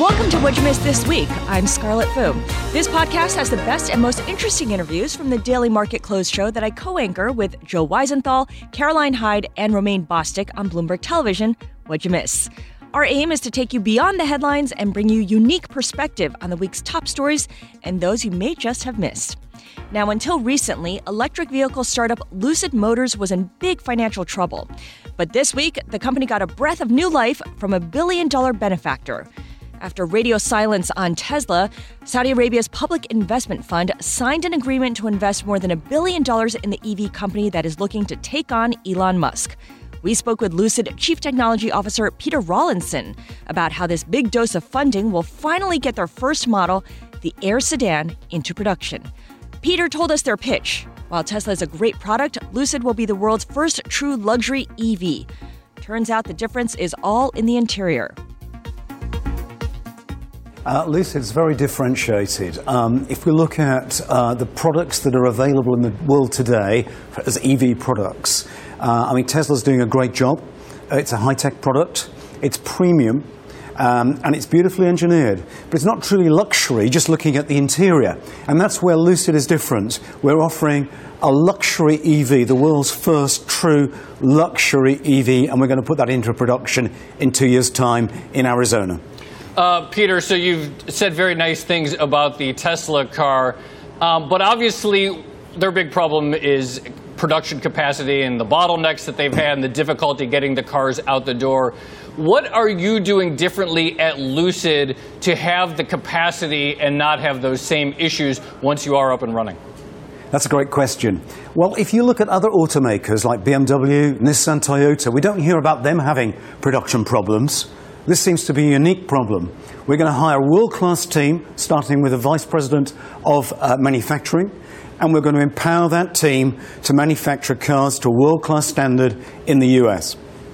Welcome to What You Missed This Week. I'm Scarlett Fu. This podcast has the best and most interesting interviews from the Daily Market Close show that I co-anchor with Joe Weisenthal, Caroline Hyde, and Romaine Bostick on Bloomberg Television, What You Miss. Our aim is to take you beyond the headlines and bring you unique perspective on the week's top stories and those you may just have missed. Now, until recently, electric vehicle startup Lucid Motors was in big financial trouble. But this week, the company got a breath of new life from a billion-dollar benefactor. After radio silence on Tesla, Saudi Arabia's public investment fund signed an agreement to invest more than $1 billion in the EV company that is looking to take on Elon Musk. We spoke with Lucid Chief Technology Officer Peter Rawlinson about how this big dose of funding will finally get their first model, the Air sedan, into production. Peter told us their pitch. While Tesla is a great product, Lucid will be the world's first true luxury EV. Turns out the difference is all in the interior. Lucid's very differentiated. If we look at the products that are available in the world today as EV products, Tesla's doing a great job. It's a high-tech product. It's premium. And it's beautifully engineered. But it's not truly luxury, just looking at the interior. And that's where Lucid is different. We're offering a luxury EV, the world's first true luxury EV, and we're going to put that into production in 2 years' time in Arizona. Peter, so you've said very nice things about the Tesla car, but obviously their big problem is production capacity and the bottlenecks that they've had and the difficulty getting the cars out the door. What are you doing differently at Lucid to have the capacity and not have those same issues once you are up and running? That's a great question. Well, if you look at other automakers like BMW, Nissan, Toyota, we don't hear about them having production problems. This seems to be a unique problem. We're going to hire a world-class team, starting with a vice president of manufacturing, and we're going to empower that team to manufacture cars to a world-class standard in the U.S.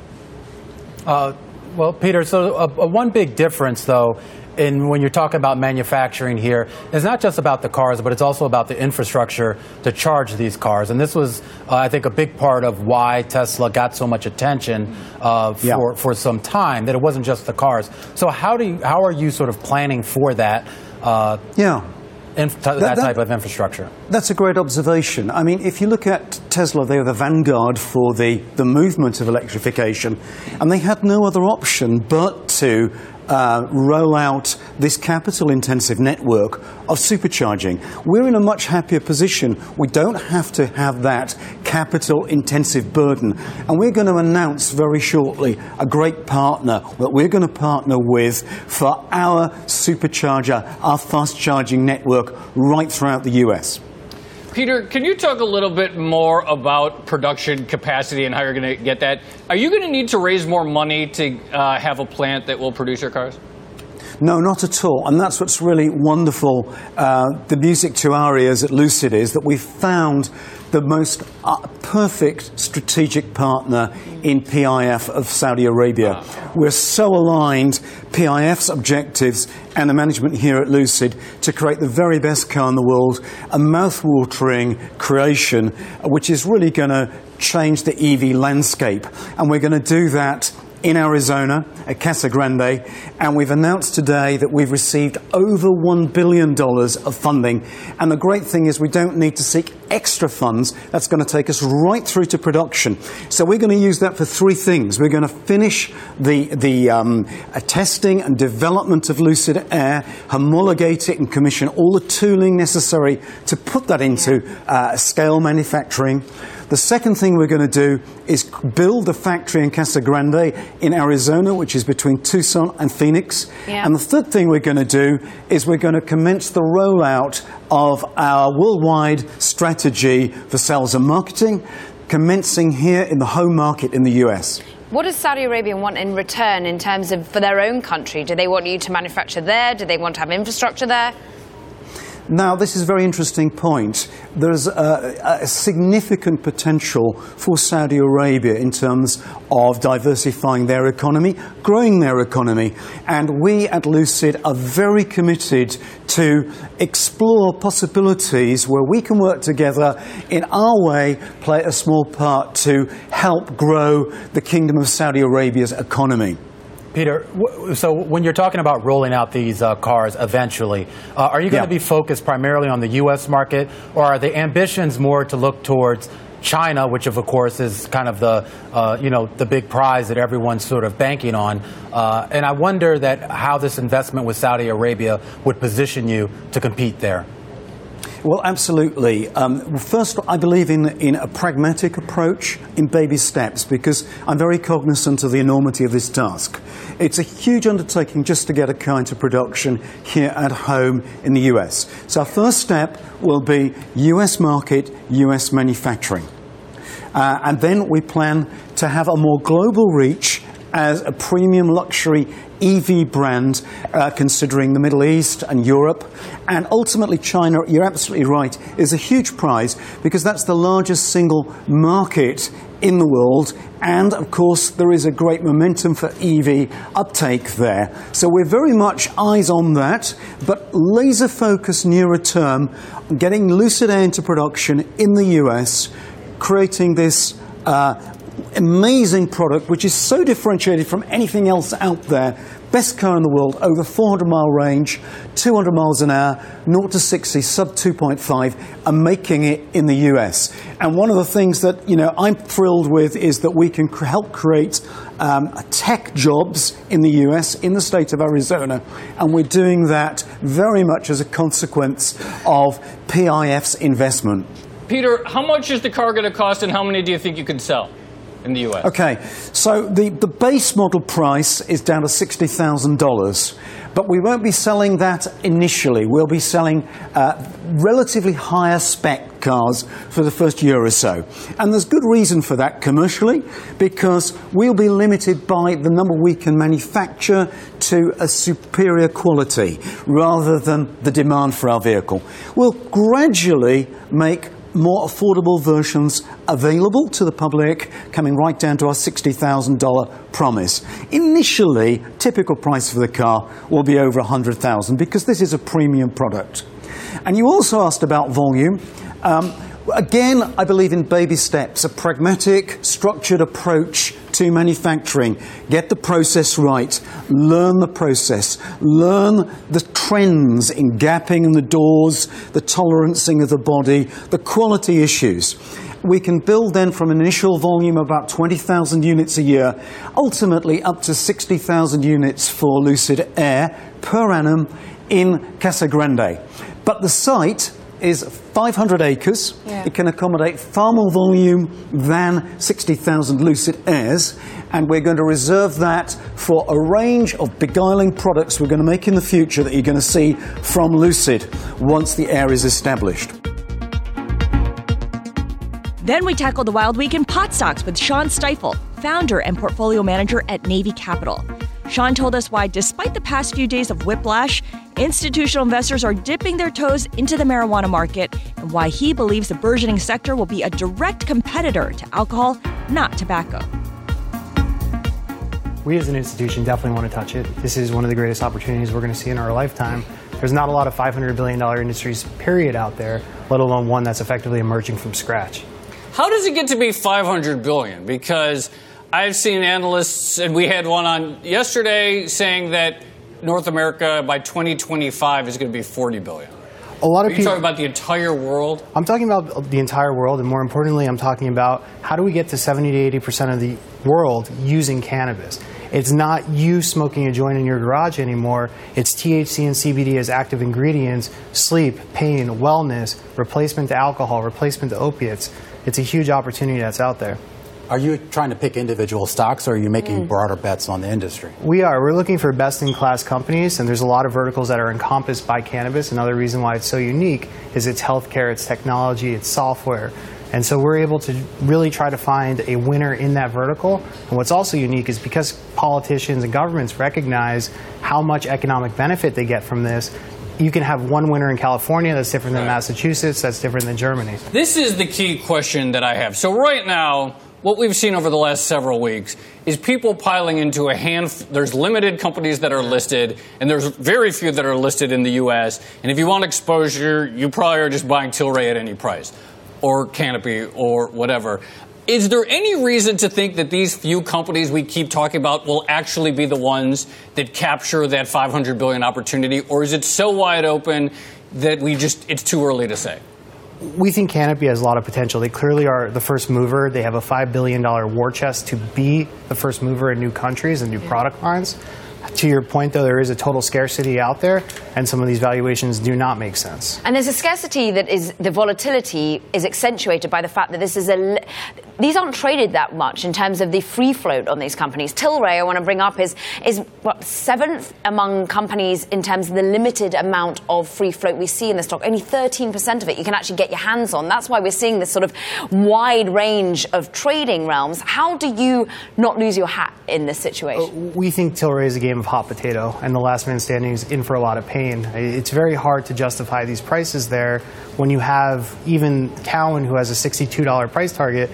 Well, Peter, so one big difference, though, when you're talking about manufacturing here, is not just about the cars, but it's also about the infrastructure to charge these cars. And this was, I think, a big part of why Tesla got so much attention for some time, that it wasn't just the cars. So how are you sort of planning for that? That type of infrastructure. That's a great observation. I mean, if you look at Tesla, they are the vanguard for the movement of electrification, and they had no other option but to roll out this capital-intensive network of supercharging. We're in a much happier position. We don't have to have that capital-intensive burden. And we're going to announce very shortly a great partner that we're going to partner with for our supercharger, our fast-charging network right throughout the U.S. Peter, can you talk a little bit more about production capacity and how you're going to get that? Are you going to need to raise more money to have a plant that will produce your cars? No, not at all. And that's what's really wonderful. The music to our ears at Lucid is that we've found the most perfect strategic partner in PIF of Saudi Arabia. We're so aligned, PIF's objectives and the management here at Lucid, to create the very best car in the world, a mouth-watering creation, which is really going to change the EV landscape. And we're going to do that in Arizona at Casa Grande, and we've announced today that we've received over $1 billion of funding. And the great thing is we don't need to seek extra funds. That's going to take us right through to production. So we're going to use that for three things. We're going to finish the testing and development of Lucid Air, homologate it and commission all the tooling necessary to put that into scale manufacturing. The second thing we're going to do is build a factory in Casa Grande in Arizona, which is between Tucson and Phoenix. Yeah. And the third thing we're going to do is we're going to commence the rollout of our worldwide strategy for sales and marketing, commencing here in the home market in the US. What does Saudi Arabia want in return in terms of for their own country? Do they want you to manufacture there? Do they want to have infrastructure there? Now, this is a very interesting point. There's a significant potential for Saudi Arabia in terms of diversifying their economy, growing their economy. And we at Lucid are very committed to explore possibilities where we can work together in our way, play a small part to help grow the Kingdom of Saudi Arabia's economy. Peter, so when you're talking about rolling out these cars eventually, are you going to be focused primarily on the U.S. market, or are the ambitions more to look towards China, which of course is kind of the the big prize that everyone's sort of banking on? And I wonder how this investment with Saudi Arabia would position you to compete there. Well, absolutely. First, I believe in a pragmatic approach, in baby steps, because I'm very cognizant of the enormity of this task. It's a huge undertaking just to get a car into production here at home in the US. So our first step will be US market, US manufacturing. And then we plan to have a more global reach as a premium luxury EV brand, considering the Middle East and Europe. And ultimately China, you're absolutely right, is a huge prize because that's the largest single market in the world. And of course, there is a great momentum for EV uptake there. So we're very much eyes on that, but laser focus nearer term, getting Lucid Air into production in the US, creating this amazing product which is so differentiated from anything else out there. Best car in the world, over 400-mile range, 200 miles an hour, 0 to 60, sub 2.5, and making it in the US. And one of the things that I'm thrilled with is that we can help create tech jobs in the US, in the state of Arizona, and we're doing that very much as a consequence of PIF's investment. Peter, how much is the car going to cost, and how many do you think you could sell in the U.S.? Okay, so the base model price is down to $60,000, but we won't be selling that initially. We'll be selling relatively higher spec cars for the first year or so. And there's good reason for that commercially, because we'll be limited by the number we can manufacture to a superior quality rather than the demand for our vehicle. We'll gradually make more affordable versions available to the public, coming right down to our $60,000 promise. Initially, typical price for the car will be over $100,000 because this is a premium product. And you also asked about volume. Again, I believe in baby steps, a pragmatic, structured approach to manufacturing. Get the process right, learn the process, learn the trends in gapping in the doors, the tolerancing of the body, the quality issues. We can build then from an initial volume of about 20,000 units a year, ultimately up to 60,000 units for Lucid Air per annum in Casa Grande. But the site is 500 acres. Yeah. It can accommodate far more volume than 60,000 Lucid Airs, and we're going to reserve that for a range of beguiling products we're going to make in the future that you're going to see from Lucid once the Air is established. Then we tackle the Wild Week in pot stocks with Sean Stifel, founder and portfolio manager at Navy Capital. Sean told us why, despite the past few days of whiplash, institutional investors are dipping their toes into the marijuana market, and why he believes the burgeoning sector will be a direct competitor to alcohol, not tobacco. We as an institution definitely want to touch it. This is one of the greatest opportunities we're going to see in our lifetime. There's not a lot of $500 billion industries, period, out there, let alone one that's effectively emerging from scratch. How does it get to be $500 billion? Because I've seen analysts, and we had one on yesterday, saying that North America by 2025 is going to be $40 billion. A lot of people. Are you talking about the entire world? I'm talking about the entire world, and more importantly, I'm talking about how do we get to 70 to 80% of the world using cannabis. It's not you smoking a joint in your garage anymore. It's THC and CBD as active ingredients, sleep, pain, wellness, replacement to alcohol, replacement to opiates. It's a huge opportunity that's out there. Are you trying to pick individual stocks, or are you making broader bets on the industry? We are. We're looking for best-in-class companies, and there's a lot of verticals that are encompassed by cannabis. Another reason why it's so unique is it's healthcare, it's technology, it's software. And so we're able to really try to find a winner in that vertical. And what's also unique is because politicians and governments recognize how much economic benefit they get from this, you can have one winner in California that's different than Massachusetts, that's different than Germany. This is the key question that I have. So right now, what we've seen over the last several weeks is people piling into a handful. There's limited companies that are listed, and there's very few that are listed in the U.S. And if you want exposure, you probably are just buying Tilray at any price, or Canopy, or whatever. Is there any reason to think that these few companies we keep talking about will actually be the ones that capture that $500 billion opportunity, or is it so wide open that it's too early to say? We think Canopy has a lot of potential. They clearly are the first mover. They have a $5 billion war chest to be the first mover in new countries and new product lines. To your point, though, there is a total scarcity out there, and some of these valuations do not make sense. And there's a scarcity that is, the volatility is accentuated by the fact that these aren't traded that much in terms of the free float on these companies. Tilray, I want to bring up, is what, 7th among companies in terms of the limited amount of free float we see in the stock. Only 13% of it you can actually get your hands on. That's why we're seeing this sort of wide range of trading realms. How do you not lose your hat in this situation? We think Tilray is a game of hot potato, and the last man standing is in for a lot of pain. It's very hard to justify these prices there when you have even Cowen, who has a $62 price target,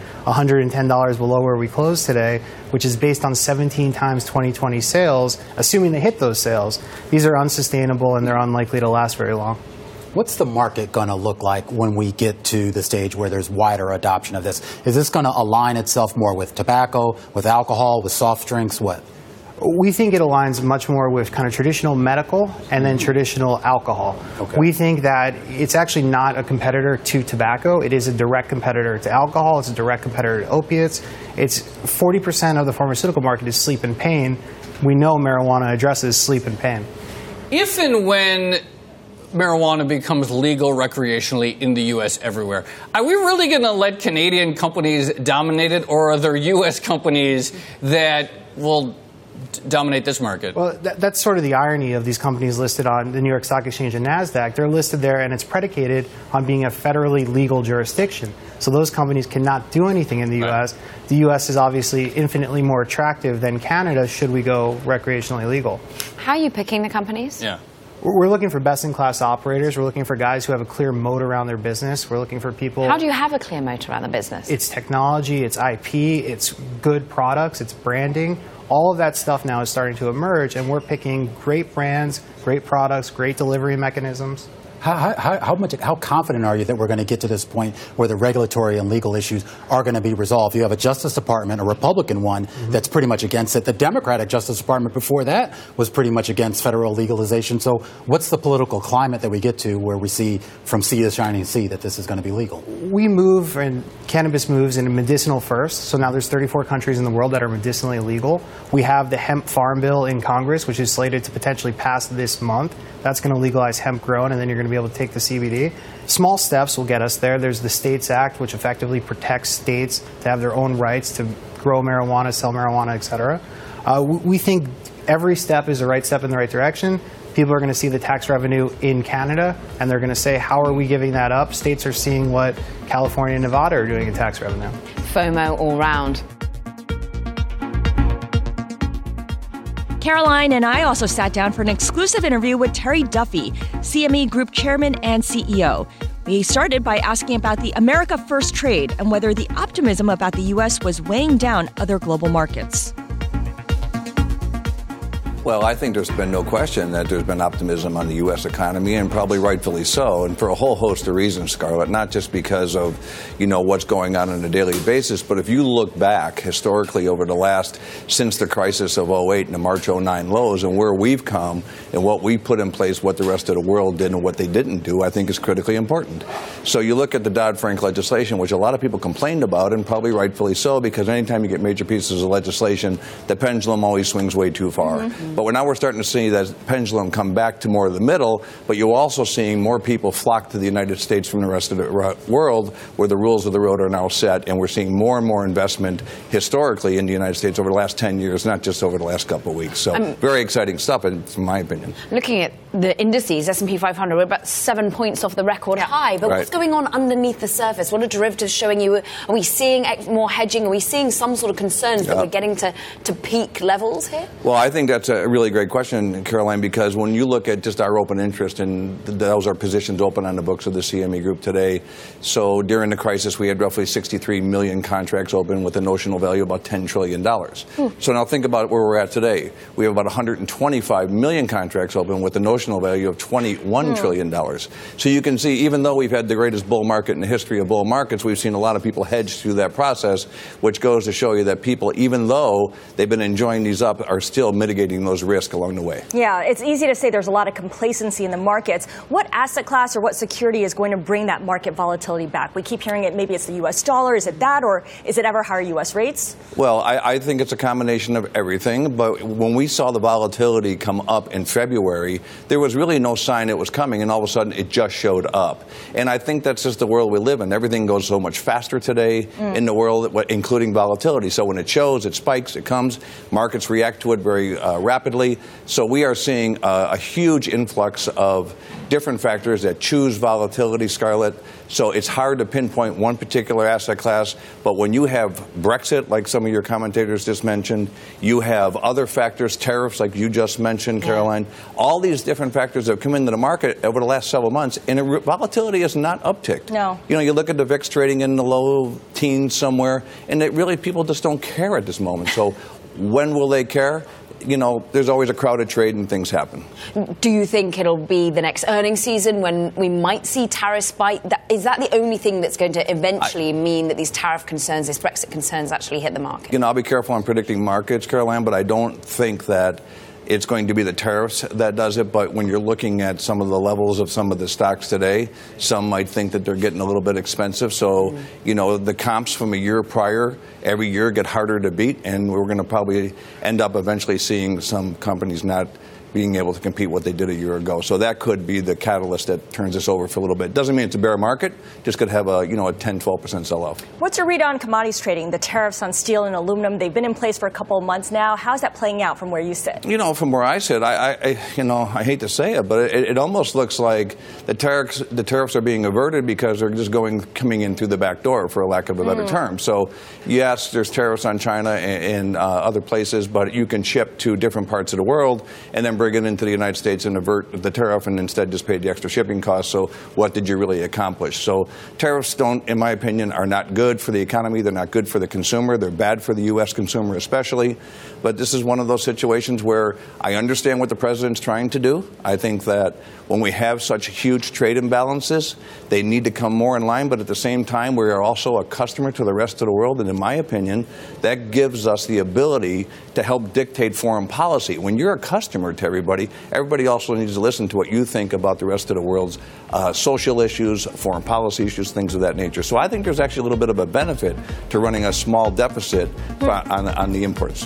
$110 below where we closed today, which is based on 17 times 2020 sales, assuming they hit those sales. These are unsustainable, and they're unlikely to last very long. What's the market going to look like when we get to the stage where there's wider adoption of this? Is this going to align itself more with tobacco, with alcohol, with soft drinks, what? We think it aligns much more with kind of traditional medical and then traditional alcohol. Okay. We think that it's actually not a competitor to tobacco. It is a direct competitor to alcohol. It's a direct competitor to opiates. It's 40% of the pharmaceutical market is sleep and pain. We know marijuana addresses sleep and pain. If and when marijuana becomes legal recreationally in the U.S. everywhere, are we really going to let Canadian companies dominate it, or are there U.S. companies that will dominate this market? Well, that's sort of the irony of these companies listed on the New York Stock Exchange and NASDAQ. They're listed there, and it's predicated on being a federally legal jurisdiction. So those companies cannot do anything in the U.S. The U.S. is obviously infinitely more attractive than Canada should we go recreationally legal. How are you picking the companies? Yeah. We're looking for best-in-class operators. We're looking for guys who have a clear moat around their business. We're looking for people... How do you have a clear moat around the business? It's technology, it's IP, it's good products, it's branding. All of that stuff now is starting to emerge, and we're picking great brands, great products, great delivery mechanisms. How confident are you that we're going to get to this point where the regulatory and legal issues are going to be resolved? You have a Justice Department, a Republican one, that's pretty much against it. The Democratic Justice Department before that was pretty much against federal legalization. So what's the political climate that we get to where we see from sea to shining sea that this is going to be legal? We move, and cannabis moves in medicinal first. So now there's 34 countries in the world that are medicinally legal. We have the hemp farm bill in Congress, which is slated to potentially pass this month. That's going to legalize hemp grown, and then you're going to be able to take the CBD. Small steps will get us there. There's the States Act, which effectively protects states to have their own rights to grow marijuana, sell marijuana, et cetera. We think every step is the right step in the right direction. People are going to see the tax revenue in Canada, and they're going to say, how are we giving that up? States are seeing what California and Nevada are doing in tax revenue. FOMO all round. Caroline and I also sat down for an exclusive interview with Terry Duffy, CME Group Chairman and CEO. We started by asking about the America First trade and whether the optimism about the U.S. was weighing down other global markets. Well, I think there's been no question that there's been optimism on the U.S. economy, and probably rightfully so, and for a whole host of reasons, Scarlett, not just because of, what's going on a daily basis, but if you look back historically over since the crisis of 08 and the March 09 lows and where we've come and what we put in place, what the rest of the world did and what they didn't do, I think is critically important. So you look at the Dodd-Frank legislation, which a lot of people complained about, and probably rightfully so, because anytime you get major pieces of legislation, the pendulum always swings way too far. Mm-hmm. But now we're starting to see that pendulum come back to more of the middle, but you're also seeing more people flock to the United States from the rest of the world, where the rules of the road are now set, and we're seeing more and more investment historically in the United States over the last 10 years, not just over the last couple of weeks. So very exciting stuff, in my opinion. Looking at the indices, S&P 500, we're about 7 points off the record high, but what's going on underneath the surface? What are derivatives showing you? Are we seeing more hedging? Are we seeing some sort of concerns that we're getting to peak levels here? Well, I think that's a really great question, Caroline, because when you look at just our open interest, and those are positions open on the books of the CME Group today. So during the crisis, we had roughly 63 million contracts open with a notional value of about $10 trillion. So now think about where we're at today. We have about 125 million contracts open with a notional value of $21 trillion. So you can see, even though we've had the greatest bull market in the history of bull markets, we've seen a lot of people hedge through that process, which goes to show you that people, even though they've been enjoying these up, are still mitigating those risks along the way. Yeah, it's easy to say there's a lot of complacency in the markets. What asset class or what security is going to bring that market volatility back? We keep hearing it, maybe it's the U.S. dollar. Is it that, or is it ever higher U.S. rates? Well, I think it's a combination of everything. But when we saw the volatility come up in February, there was really no sign it was coming, and all of a sudden it just showed up. And I think that's just the world we live in. Everything goes so much faster today in the world, including volatility. So when it shows, it spikes, it comes, markets react to it very rapidly. So we are seeing a huge influx of different factors that choose volatility, Scarlett. So it's hard to pinpoint one particular asset class. But when you have Brexit, like some of your commentators just mentioned, you have other factors, tariffs, like you just mentioned, Caroline, all these different factors that have come into the market over the last several months, and volatility has not upticked. No. You know, you look at the VIX trading in the low teens somewhere, and it really, people just don't care at this moment. So when will they care? You know, there's always a crowded trade and things happen. Do you think it'll be the next earnings season when we might see tariffs spike? Is that the only thing that's going to eventually mean that these tariff concerns, these Brexit concerns actually hit the market? You know, I'll be careful on predicting markets, Caroline, but I don't think that it's going to be the tariffs that does it. But when you're looking at some of the levels of some of the stocks today, some might think that they're getting a little bit expensive. So, you know, the comps from a year prior every year get harder to beat, and we're going to probably end up eventually seeing some companies not being able to compete what they did a year ago. So that could be the catalyst that turns this over for a little bit. Doesn't mean it's a bear market, just could have a 10-12% sell-off. What's your read on commodities trading? The tariffs on steel and aluminum, they've been in place for a couple of months now. How's that playing out from where you sit? You know, from where I sit, I hate to say it, but it almost looks like the tariffs are being averted because they're just coming in through the back door, for a lack of a better term. So yes, there's tariffs on China and other places, but you can ship to different parts of the world and then bring it into the United States and avert the tariff and instead just pay the extra shipping costs. So what did you really accomplish? So tariffs in my opinion, are not good for the economy. They're not good for the consumer. They're bad for the U.S. consumer especially. But this is one of those situations where I understand what the president's trying to do. I think that when we have such huge trade imbalances, they need to come more in line. But at the same time, we are also a customer to the rest of the world. And in my opinion, that gives us the ability to help dictate foreign policy. When you're a customer to everybody also needs to listen to what you think about the rest of the world's social issues, foreign policy issues, things of that nature. So I think there's actually a little bit of a benefit to running a small deficit on the imports.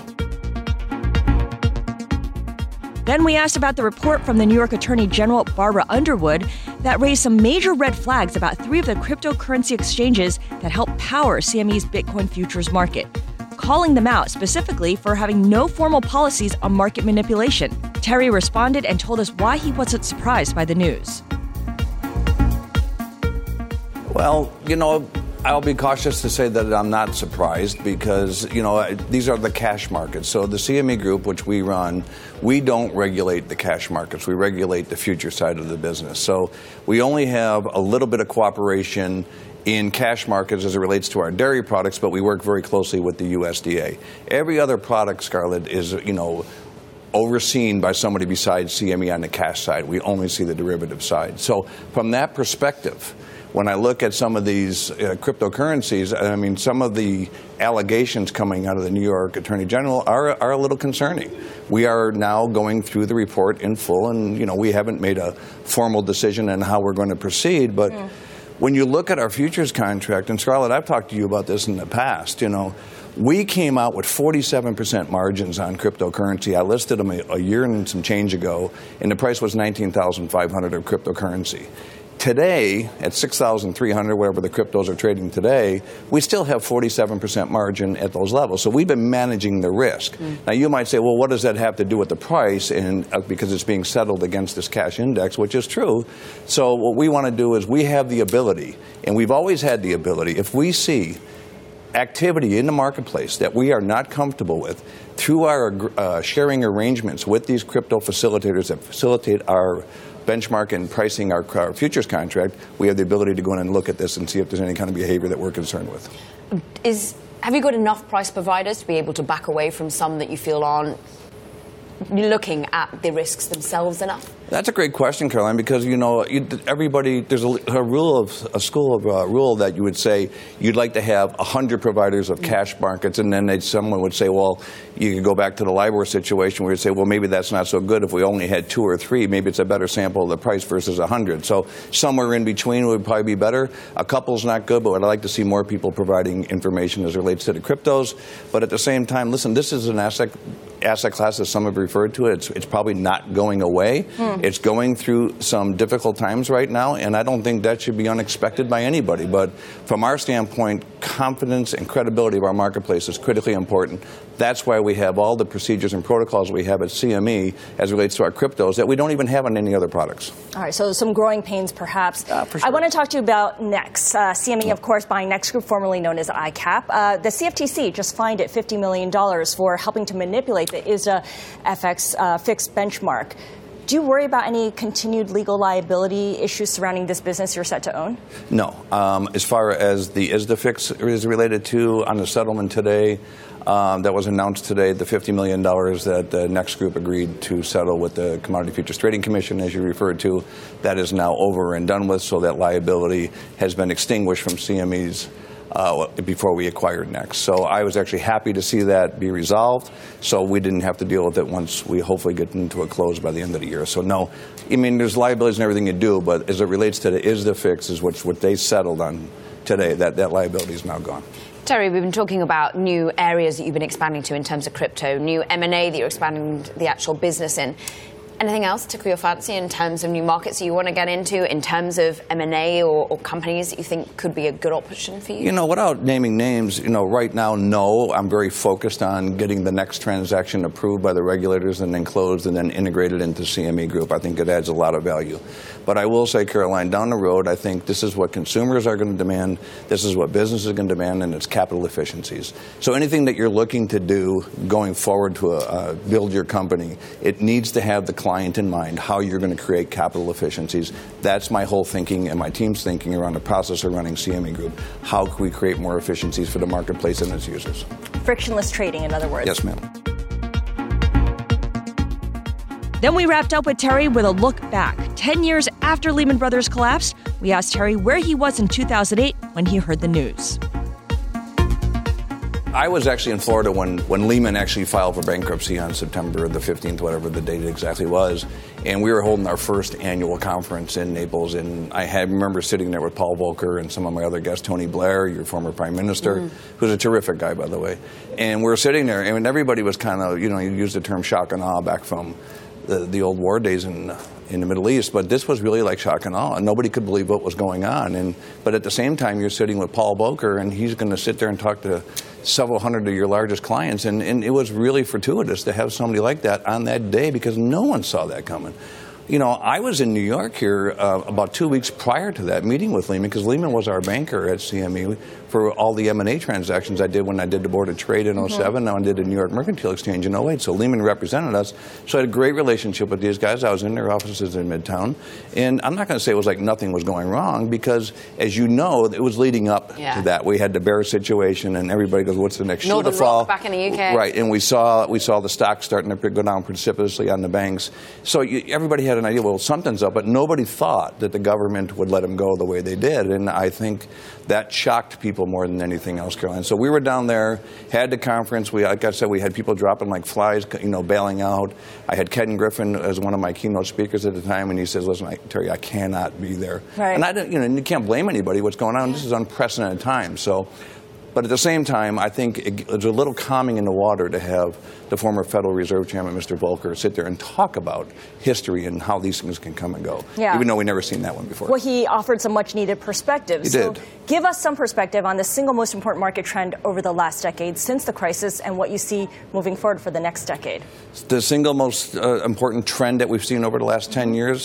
Then we asked about the report from the New York Attorney General Barbara Underwood that raised some major red flags about 3 of the cryptocurrency exchanges that help power CME's Bitcoin futures market, calling them out specifically for having no formal policies on market manipulation. Terry responded and told us why he wasn't surprised by the news. Well, you know, I'll be cautious to say that I'm not surprised because, you know, these are the cash markets. So the CME Group, which we run, we don't regulate the cash markets. We regulate the future side of the business. So we only have a little bit of cooperation in cash markets as it relates to our dairy products, but we work very closely with the USDA. Every other product, Scarlett, is, you know, overseen by somebody besides CME on the cash side. We only see the derivative side. So from that perspective, when I look at some of these cryptocurrencies, I mean, some of the allegations coming out of the New York Attorney General are a little concerning. We are now going through the report in full, and, you know, we haven't made a formal decision on how we're going to proceed. But when you look at our futures contract, and Scarlett, I've talked to you about this in the past, you know, we came out with 47% margins on cryptocurrency. I listed them a year and some change ago, and the price was $19,500 of cryptocurrency. Today, at $6,300, wherever the cryptos are trading today, we still have 47% margin at those levels. So we've been managing the risk. Now, you might say, well, what does that have to do with the price? And because it's being settled against this cash index, which is true. So what we want to do is we have the ability, and we've always had the ability, if we see activity in the marketplace that we are not comfortable with, through our sharing arrangements with these crypto facilitators that facilitate our benchmark and pricing our futures contract, we have the ability to go in and look at this and see if there's any kind of behavior that we're concerned with. Have you got enough price providers to be able to back away from some that you feel aren't looking at the risks themselves enough? That's a great question, Caroline, because, everybody, there's a school of rule that you would say you'd like to have 100 providers of cash markets, and then someone would say, well, you could go back to the LIBOR situation where you'd say, well, maybe that's not so good if we only had 2 or 3. Maybe it's a better sample of the price versus 100. So somewhere in between would probably be better. A couple's not good, but I'd like to see more people providing information as it relates to the cryptos. But at the same time, listen, this is an asset class, as some have referred to it. It's probably not going away. It's going through some difficult times right now, and I don't think that should be unexpected by anybody. But from our standpoint, confidence and credibility of our marketplace is critically important. That's why we have all the procedures and protocols we have at CME as it relates to our cryptos that we don't even have on any other products. All right, so some growing pains perhaps. For sure. I want to talk to you about NEX. CME, of course, buying NEX Group, formerly known as ICAP. The CFTC just fined it $50 million for helping to manipulate the ISDA FX fixed benchmark. Do you worry about any continued legal liability issues surrounding this business you're set to own? No. As far as the ISDA fix is related to on the settlement today, that was announced today, the $50 million that the NEX Group agreed to settle with the Commodity Futures Trading Commission, as you referred to, that is now over and done with, so that liability has been extinguished from CME's before we acquired NEX. So I was actually happy to see that be resolved, so we didn't have to deal with it once we hopefully get into a close by the end of the year. So no, I mean, there's liabilities and everything you do, but as it relates to the ISDA fix, is what they settled on today, that liability is now gone. Terry, we've been talking about new areas that you've been expanding to in terms of crypto, new M&A that you're expanding the actual business in. Anything else tickle your fancy in terms of new markets that you want to get into, in terms of M&A or companies that you think could be a good option for you? Without naming names, right now, no. I'm very focused on getting the next transaction approved by the regulators and then closed and then integrated into CME Group. I think it adds a lot of value. But I will say, Caroline, down the road, I think this is what consumers are going to demand, this is what businesses are going to demand, and it's capital efficiencies. So anything that you're looking to do going forward to build your company, it needs to have the client in mind, how you're going to create capital efficiencies. That's my whole thinking and my team's thinking around the process of running CME Group. How can we create more efficiencies for the marketplace and its users? Frictionless trading, in other words. Yes, ma'am. Then we wrapped up with Terry with a look back. 10 years after Lehman Brothers collapsed, we asked Terry where he was in 2008 when he heard the news. I was actually in Florida when Lehman actually filed for bankruptcy on September the 15th, whatever the date exactly was. And we were holding our first annual conference in Naples. And I remember sitting there with Paul Volcker and some of my other guests, Tony Blair, your former prime minister, who's a terrific guy, by the way. And we were sitting there, and everybody was kind of, you used the term shock and awe back from the old war days in the Middle East, but this was really like shock and awe, and nobody could believe what was going on. But at the same time, you're sitting with Paul Volcker, and he's going to sit there and talk to several hundred of your largest clients, and it was really fortuitous to have somebody like that on that day because no one saw that coming. I was in New York here about 2 weeks prior to that meeting with Lehman, because Lehman was our banker at CME for all the M&A transactions I did when I did the Board of Trade in 07. Now I did the New York Mercantile Exchange in 08. So Lehman represented us. So I had a great relationship with these guys. I was in their offices in Midtown. And I'm not going to say it was like nothing was going wrong, because, as you know, it was leading up to that. We had the bear situation, and everybody goes, what's the next shoe to fall? Back in the UK. Right, and we saw the stocks starting to go down precipitously on the banks. So everybody had an idea, well, something's up, but nobody thought that the government would let them go the way they did. And I think that shocked people more than anything else, Caroline. So we were down there, had the conference. Like I said, we had people dropping like flies, bailing out. I had Ken Griffin as one of my keynote speakers at the time, and he says, listen, Terry, I cannot be there. Right. And I didn't, you can't blame anybody what's going on. This is unprecedented time. So, but at the same time, I think it's a little calming in the water to have the former Federal Reserve Chairman, Mr. Volcker, sit there and talk about history and how these things can come and go, even though we've never seen that one before. Well, he offered some much-needed perspective. He did. Give us some perspective on the single most important market trend over the last decade since the crisis, and what you see moving forward for the next decade. The single most important trend that we've seen over the last 10 years,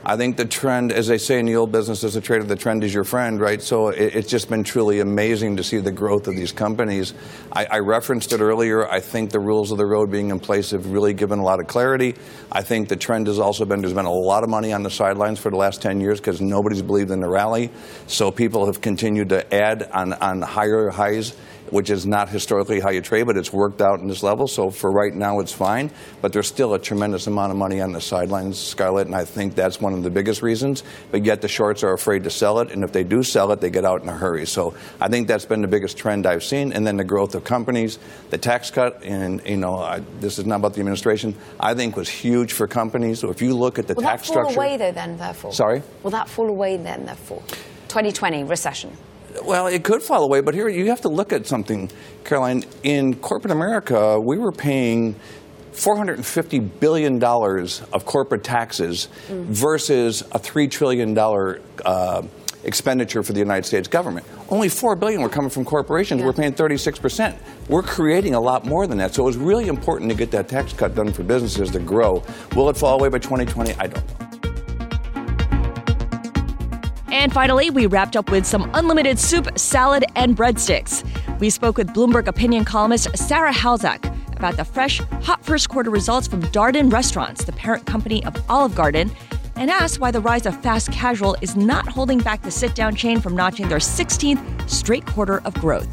I think the trend, as they say in the old business, as a trader, the trend is your friend, right? So it's just been truly amazing to see the growth of these companies. I referenced it earlier. I think the rules of the road being in place have really given a lot of clarity. I think the trend has also been, there's been a lot of money on the sidelines for the last 10 years because nobody's believed in the rally. So people have continued to add on higher highs, which is not historically how you trade, but it's worked out in this level. So for right now, it's fine. But there's still a tremendous amount of money on the sidelines, Scarlett, and I think that's one of the biggest reasons. But yet the shorts are afraid to sell it, and if they do sell it, they get out in a hurry. So I think that's been the biggest trend I've seen. And then the growth of companies, the tax cut, and this is not about the administration, I think was huge for companies. So if you look at the tax structure. Will that fall away, though, then, therefore? Sorry? Will that fall away, then, therefore? 2020, recession. Well, it could fall away, but here you have to look at something, Caroline. In corporate America, we were paying $450 billion of corporate taxes versus a $3 trillion expenditure for the United States government. Only $4 billion were coming from corporations. We're paying 36%. We're creating a lot more than that. So it was really important to get that tax cut done for businesses to grow. Will it fall away by 2020? I don't know. And finally, we wrapped up with some unlimited soup, salad, and breadsticks. We spoke with Bloomberg opinion columnist Sarah Halzack about the fresh, hot first quarter results from Darden Restaurants, the parent company of Olive Garden, and asked why the rise of fast casual is not holding back the sit-down chain from notching their 16th straight quarter of growth.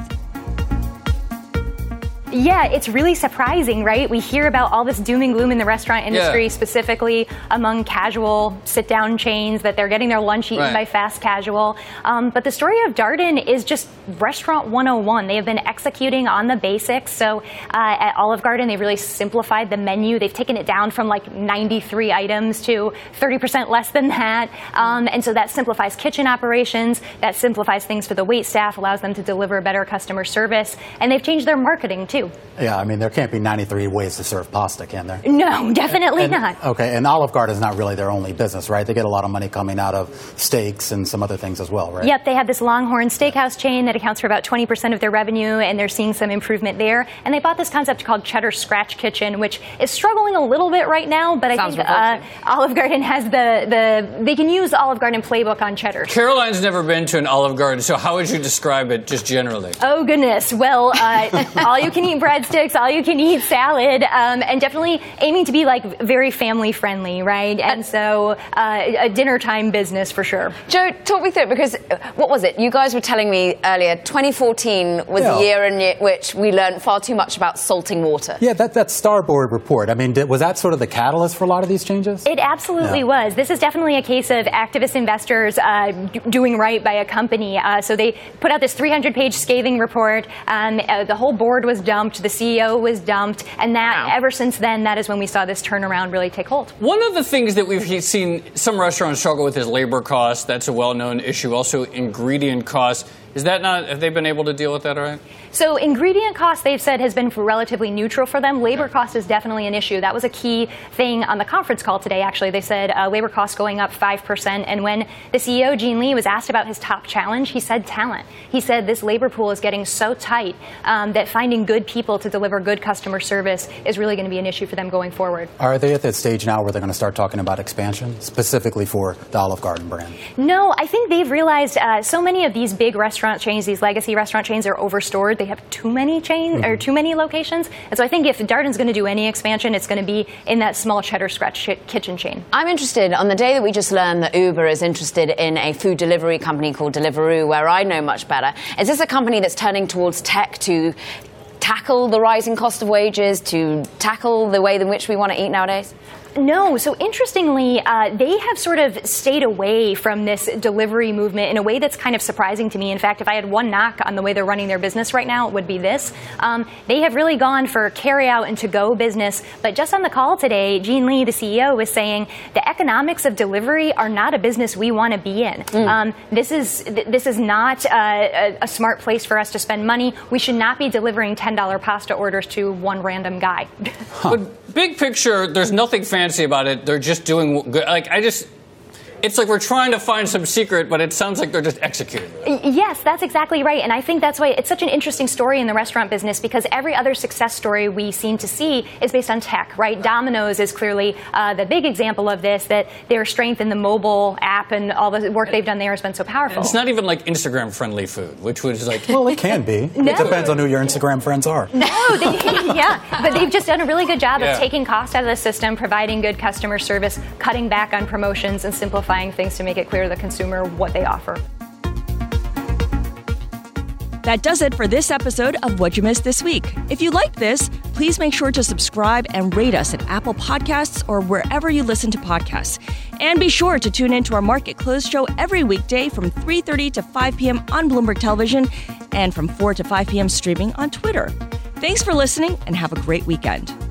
Yeah, it's really surprising, right? We hear about all this doom and gloom in the restaurant industry, specifically among casual sit-down chains, that they're getting their lunch eaten by fast casual. But the story of Darden is just restaurant 101. They have been executing on the basics. So at Olive Garden, they've really simplified the menu. They've taken it down from like 93 items to 30% less than that. And so that simplifies kitchen operations. That simplifies things for the wait staff, allows them to deliver better customer service. And they've changed their marketing, too. Yeah, I mean, there can't be 93 ways to serve pasta, can there? No, definitely not. Okay, and Olive Garden is not really their only business, right? They get a lot of money coming out of steaks and some other things as well, right? Yep, they have this Longhorn Steakhouse chain that accounts for about 20% of their revenue, and they're seeing some improvement there. And they bought this concept called Cheddar Scratch Kitchen, which is struggling a little bit right now, but I think Olive Garden has they can use the Olive Garden playbook on cheddar. Caroline's never been to an Olive Garden, so how would you describe it just generally? Oh, goodness. Well, all you can eat breadsticks, all you can eat salad, and definitely aiming to be like very family friendly, right? And so a dinner time business for sure. Joe, talk me through it, because what was it? You guys were telling me earlier, 2014 was the year in which we learned far too much about salting water. Yeah, that Starboard report, I mean, was that sort of the catalyst for a lot of these changes? It absolutely was. This is definitely a case of activist investors doing right by a company. So they put out this 300-page scathing report. The whole board was dumped. The CEO was dumped. And ever since then, that is when we saw this turnaround really take hold. One of the things that we've seen some restaurants struggle with is labor costs. That's a well-known issue. Also, ingredient costs. Is that not, have they been able to deal with that all right? So ingredient costs, they've said, has been relatively neutral for them. Labor cost is definitely an issue. That was a key thing on the conference call today, actually. They said labor costs going up 5%. And when the CEO, Gene Lee, was asked about his top challenge, he said talent. He said this labor pool is getting so tight that finding good people to deliver good customer service is really going to be an issue for them going forward. Are they at that stage now where they're going to start talking about expansion, specifically for the Olive Garden brand? No, I think they've realized so many of these big restaurant chains, these legacy restaurant chains, are overstored. They have too many chains or too many locations. And so I think if Darden's going to do any expansion, it's going to be in that small Cheddar Scratch kitchen chain. I'm interested, on the day that we just learned that Uber is interested in a food delivery company called Deliveroo, where I know much better, is this a company that's turning towards tech to tackle the rising cost of wages, to tackle the way in which we want to eat nowadays? No. So interestingly, they have sort of stayed away from this delivery movement in a way that's kind of surprising to me. In fact, if I had one knock on the way they're running their business right now, it would be this. They have really gone for carry-out and to-go business. But just on the call today, Gene Lee, the CEO, was saying the economics of delivery are not a business we want to be in. This is not a smart place for us to spend money. We should not be delivering $10 pasta orders to one random guy. But big picture, there's nothing fancy about it. They're just doing good. It's like we're trying to find some secret, but it sounds like they're just executing it. Yes, that's exactly right. And I think that's why it's such an interesting story in the restaurant business, because every other success story we seem to see is based on tech, right? Domino's is clearly the big example of this, that their strength in the mobile app and all the work they've done there has been so powerful. It's not even like Instagram-friendly food, which was like... Well, it can be. No. It depends on who your Instagram friends are. No, but they've just done a really good job of taking cost out of the system, providing good customer service, cutting back on promotions, and simplifying things to make it clear to the consumer what they offer. That does it for this episode of What You Missed This Week. If you liked this, please make sure to subscribe and rate us at Apple Podcasts or wherever you listen to podcasts. And be sure to tune in to our Market Close show every weekday from 3:30 to 5 p.m. on Bloomberg Television and from 4 to 5 p.m. streaming on Twitter. Thanks for listening and have a great weekend.